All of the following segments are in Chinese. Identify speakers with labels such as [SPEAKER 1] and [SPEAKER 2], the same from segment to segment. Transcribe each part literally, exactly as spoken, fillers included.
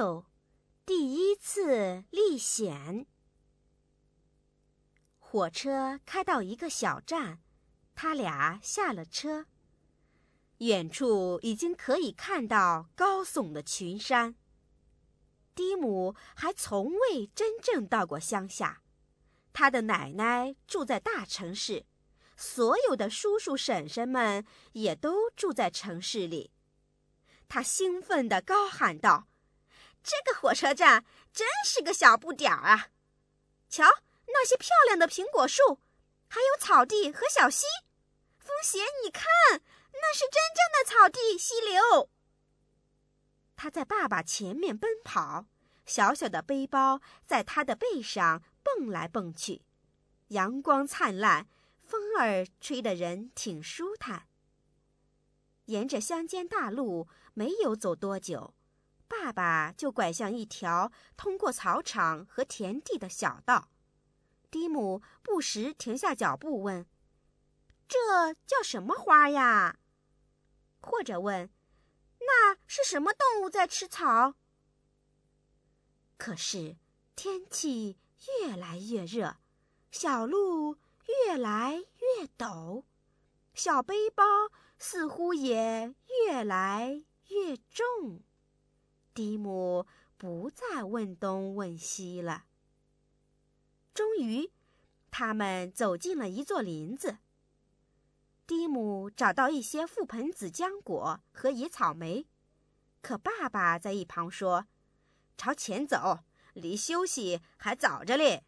[SPEAKER 1] 六，第一次历险。火车开到一个小站，他俩下了车。远处已经可以看到高耸的群山。蒂姆还从未真正到过乡下，他的奶奶住在大城市，所有的叔叔婶婶们也都住在城市里。他兴奋地高喊道：“这个火车站真是个小不点儿啊！瞧，那些漂亮的苹果树，还有草地和小溪。风鞋，你看，那是真正的草地溪流。”他在爸爸前面奔跑，小小的背包在他的背上蹦来蹦去，阳光灿烂，风儿吹得人挺舒坦。沿着乡间大路没有走多久，爸爸就拐向一条通过草场和田地的小道。蒂姆不时停下脚步问：“这叫什么花呀？”或者问：“那是什么动物在吃草？”可是天气越来越热，小路越来越陡，小背包似乎也越来越重。蒂姆不再问东问西了。终于，他们走进了一座林子。蒂姆找到一些覆盆子浆果和野草莓，可爸爸在一旁说：“朝前走，离休息还早着嘞。”“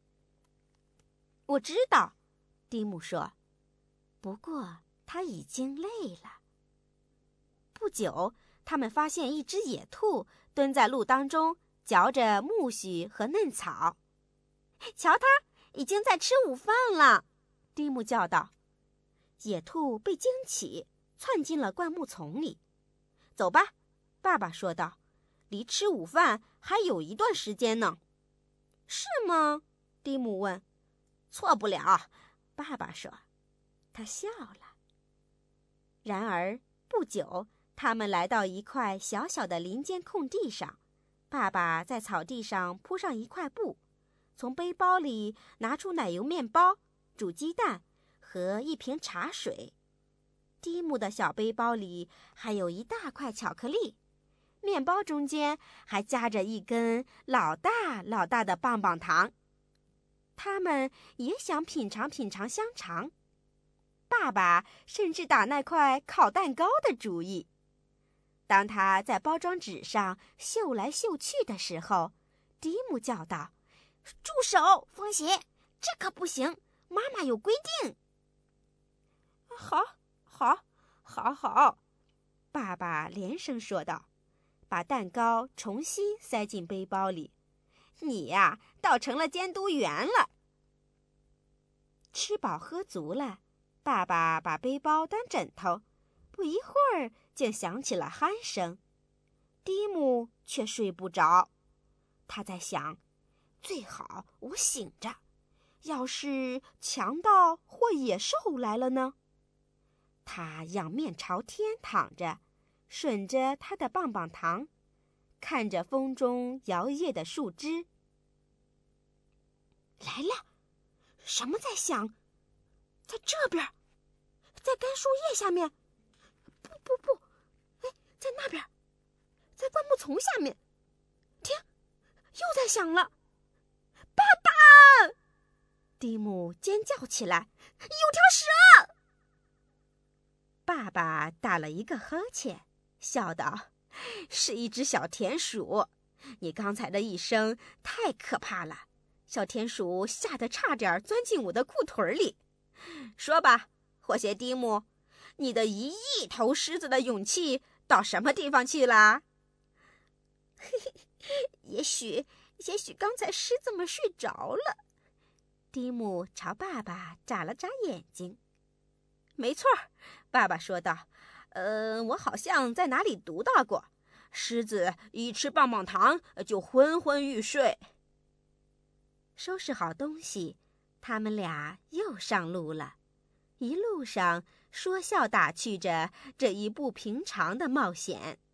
[SPEAKER 1] 我知道。”蒂姆说，不过他已经累了。不久，他们发现一只野兔蹲在路当中，嚼着苜蓿和嫩草。“瞧它，已经在吃午饭了！”蒂姆叫道。野兔被惊起，窜进了灌木丛里。“走吧，”爸爸说道，“离吃午饭还有一段时间呢。”“是吗？”蒂姆问。“错不了。”爸爸说。他笑了。然而不久，他们来到一块小小的林间空地上。爸爸在草地上铺上一块布，从背包里拿出奶油面包、煮鸡蛋和一瓶茶水。蒂姆的小背包里还有一大块巧克力，面包中间还夹着一根老大老大的棒棒糖。他们也想品尝品尝香肠。爸爸甚至打那块烤蛋糕的主意。当他在包装纸上绣来绣去的时候，蒂姆叫道：“住手，风鞋，这可不行，妈妈有规定。”“好，好，好，好。”爸爸连声说道，把蛋糕重新塞进背包里。“你呀，倒成了监督员了。”吃饱喝足了，爸爸把背包当枕头，不一会儿竟响起了鼾声。蒂姆却睡不着，他在想，最好我醒着，要是强盗或野兽来了呢？他仰面朝天躺着，吮着他的棒棒糖，看着风中摇曳的树枝。来了，什么在响？在这边，在干树叶下面。不不不，哎，在那边，在灌木丛下面。听，又在响了。爸爸！蒂姆尖叫起来，有条蛇！爸爸打了一个呵欠，笑道：“是一只小田鼠。你刚才的一声太可怕了，小田鼠吓得差点钻进我的裤腿里。说吧，火鞋蒂姆，你的一亿头狮子的勇气到什么地方去了？”“也许，也许刚才狮子们睡着了。”蒂姆朝爸爸眨了眨眼睛。“没错，”爸爸说道，“呃，我好像在哪里读到过，狮子一吃棒棒糖就昏昏欲睡。”收拾好东西，他们俩又上路了。一路上说笑打趣着这一不平常的冒险。